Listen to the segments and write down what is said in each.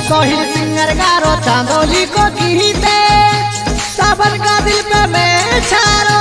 Sohil singer गारो चांदोली को गीते सावन का दिल पे मैं छारो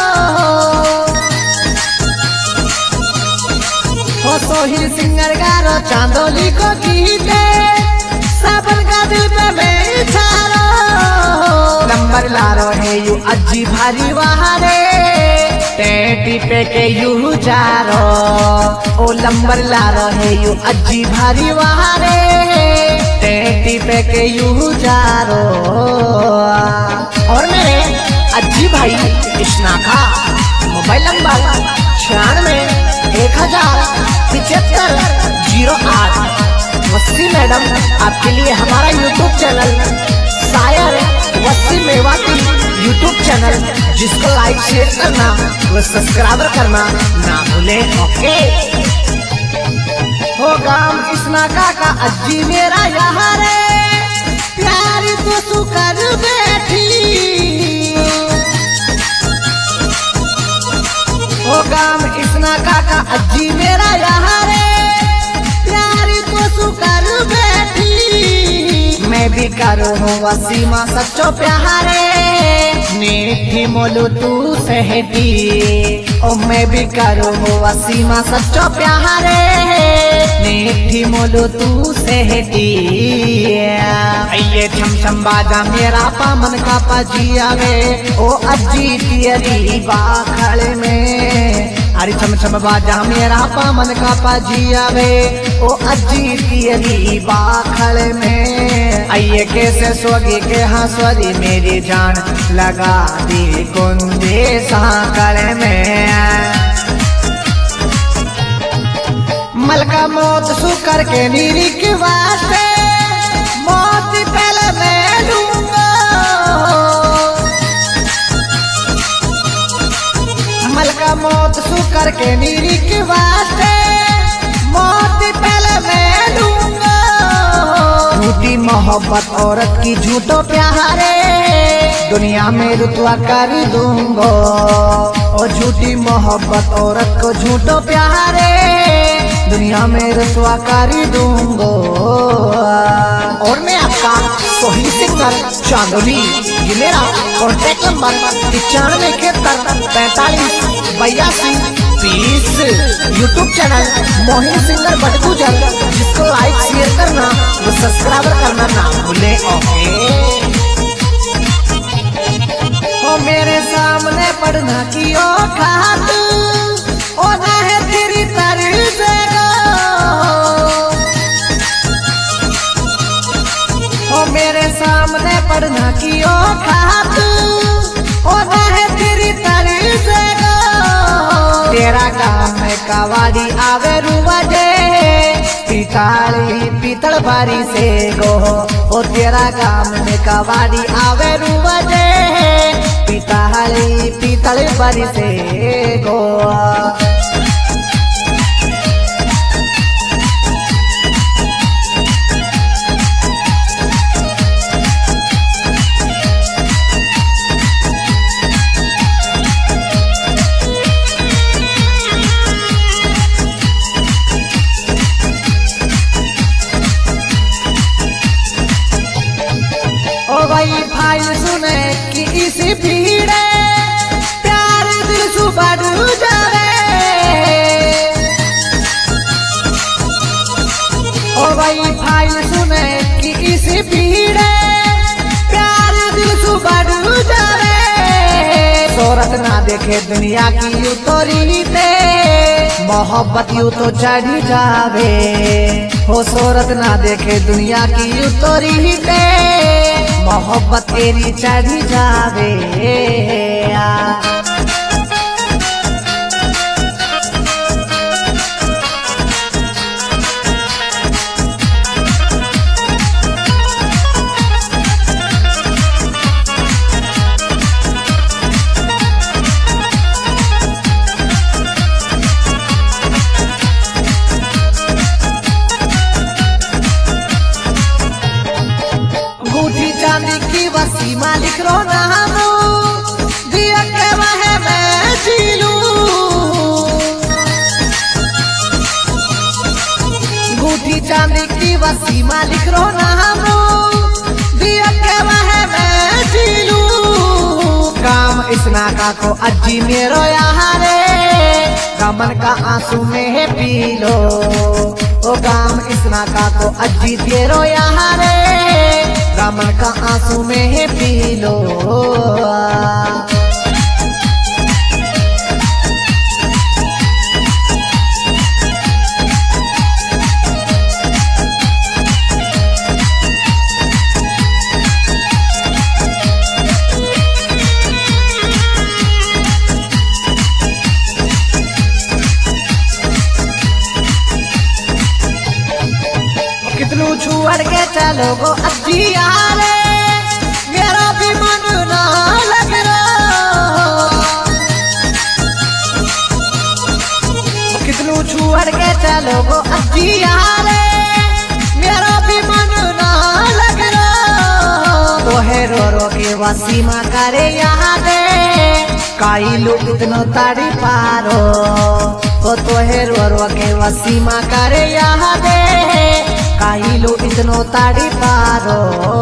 हो सोहिल सिंगर गारो चांदोली को गीते सावन का दिल पे मैं छारो नंबर लारो है यू अज्जी भारी वहारे टेटी पे के यू जारो ओ नंबर लारो है यू अज्जी भारी वहारे टेटी पे के यू जारो। और मेरे अज्जी भाई कृष्णा का मोबाइल नंबर 96 1075 वस्सी मैडम आपके लिए हमारा YouTube channel Shayar Wassi Mewati YouTube channel जिसको लाइक शेयर करना व सब्सक्राइबर करना ना भूले। ओके हो गाम कृष्णा काका अज्जी मेरा यहाँ रे प्यारी तो सुकर बैठी हो गाम कृष्णा काका अज्जी मेरा यहाँ रे प्यारी तो सुकर बैठी मैं भी करो हूँ वसीमा सच्चो प्यारे मीठी मोलू तू सहती ओ मैं भी करो हूँ वसीमा सच्चो प्यारे मीठी मोलू तू सहती ये छम छम बाजा मेरा पामन का पजिया वे ओ अज्जी तियरी बाखड़ में अरे छम छम बाजा मेरा पामन का पजिया वे ओ अज्जी तियरी बाखड़ में आइए कैसे सोगी के हंसवरी मेरी जान लगा दी कुंदे साकड़ में मलका मौत सुकर के नीरी के वास्ते मौत पहले मैं लूंगा मलका मौत सुकर के नीरी के वास्ते मौत पहले मैं लूंगा झूठी मोहब्बत औरत की झूठो प्यारे दुनिया में रुतवा कर दूंगो और झूठी मोहब्बत औरत को झूठो प्यारे दुनिया में रुतवा कर दूंगो। और मैं आपका सोहिल सिंगर चांदोली ये मेरा contact number 95 45 82 20 YouTube channel Mohini singer Batgujar जिसको लाइक शेयर करना वो सब्सक्राइबर करना ना भूले। ओके ओ मेरे सामने पढ़ना की ओ खात ओ ना है तेरी तारीफ ओ मेरे सामने पढ़ना की ओ खात ओ ना है तेरी तारीफ तेरा काम है कवाड़ी आवे रुवजे पिताली पीतल बारी से गो ओ तेरा काम में कवाड़ी आवे रुवजे पिताली पीतल बारी से गो। भाई सुने कि इसी भीड़े प्यार दिल सु बढ़ जावे ओ भाई सुने कि इसी भीड़े प्यार दिल सु बढ़ जावे शोहरत ना देखे दुनिया की यू तो रीते मोहब्बत यू तो चढ़ी जावे हो शोहरत ना देखे दुनिया की यू तो रीते मोहब्बत तेरी चढ़ी जावे। चांदी की वसी मालिक रो नाम दिया के वह मैं जीलू अंगूठी चांदी की वसी मालिक रो नाम का को अज्जी मेरो यारे गमन का आंसू में है पी लो ओ गाम इसना का को अज्जी तेरो यारे गमन का आंसू में है पी लो। कितनू छुअड़ के चलो गो अज्जी यारे मेरा भी मन ना लग रहा। कितनू छुअड़ के चलो गो अज्जी यारे मेरा भी मन ना लग रहा। तो है रो रो के वसीमा करे यादे काई लोग इतनो ताड़ी पारो तो है रो रो के वसीमा करे यादे काई लो इतनो ताड़ी पारो।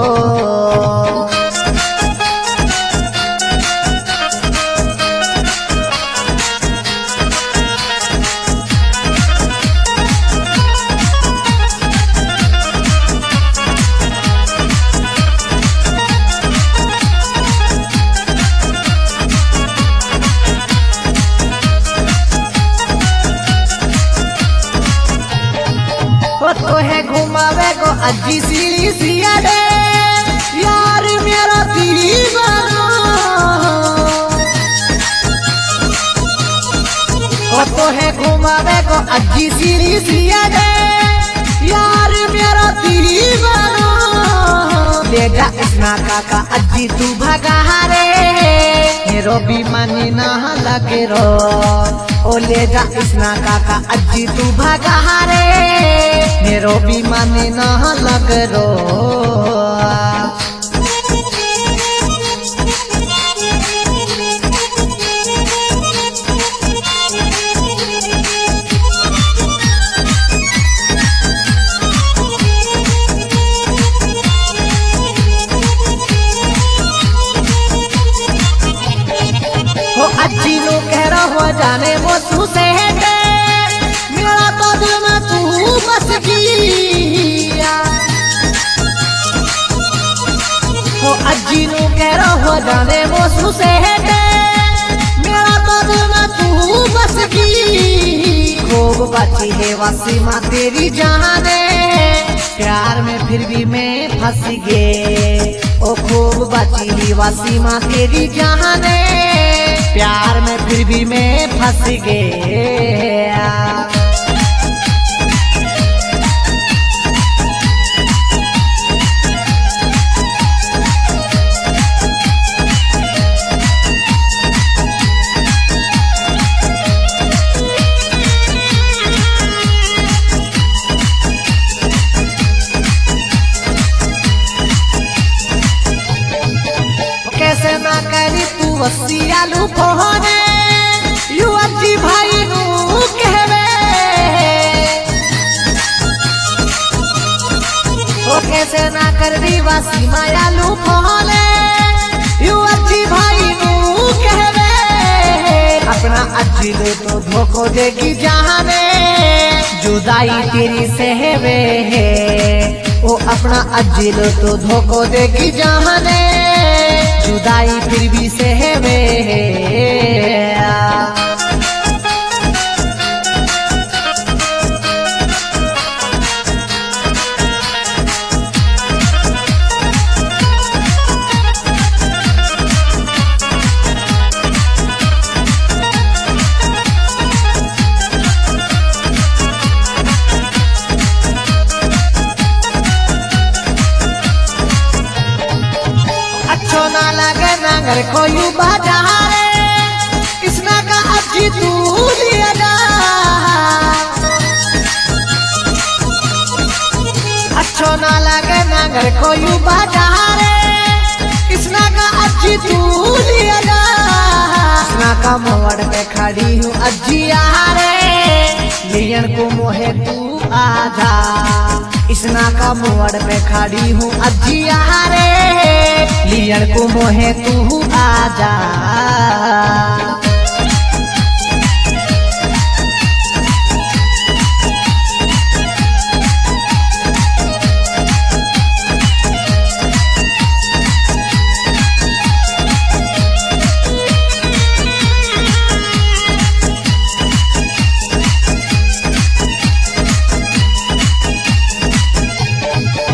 तो है घुमावे गो अज्जी सीढ़ी सिया दे यार मेरा दीवाना। तो है घुमावे गो अज्जी सीढ़ी सिया दे यार मेरा दीवाना। ले जा इसना काका अज्जी तू भगा रे मेरो भी मन ना लगे रो ओ ले जा इसना काका अज्जी तू भगा रे मेरो भी मन ना लग रो। हो अज्जी लो कह रहा जाने वो तू से है मेरा तो दिल में तू बस गया। हो अज्जी नो कह रहा जाने वो तू से है मेरा तो दिल में तू बस गई। खूब बची है वसीमा तेरी जाने प्यार में फिर भी मैं फंस गए ओ खूब बची है वसीमा तेरी जाने प्यार में फिर भी मैं फंस गया। कैसे ना करी तू वसिया लू कोने यू अज्जी भाई नू कहवे ओ कैसे ना कर दी वसीमा लू कोने यू अज्जी भाई नू कहवे। अपना अज्जी लो तो धोखो देगी जाने जुदाई तेरी सहवे है ओ अपना अज्जी लो तो धोखो देगी जाने जुदाई फिर भी सहवे। अच्छो ना लगे नांगर कोई बाजारे किसना का अज्जी तू लिया जा। अच्छो ना लगे नांगर कोई बाजारे किसना का अज्जी तू लिया जा। किसना का मोड़ पे खड़ी हूँ अज्जी यारे लियन को मोहे तू आजा इसना का मोड़ पे खड़ी हूँ अज्जिया रे, लियन को मोहे तू आजा।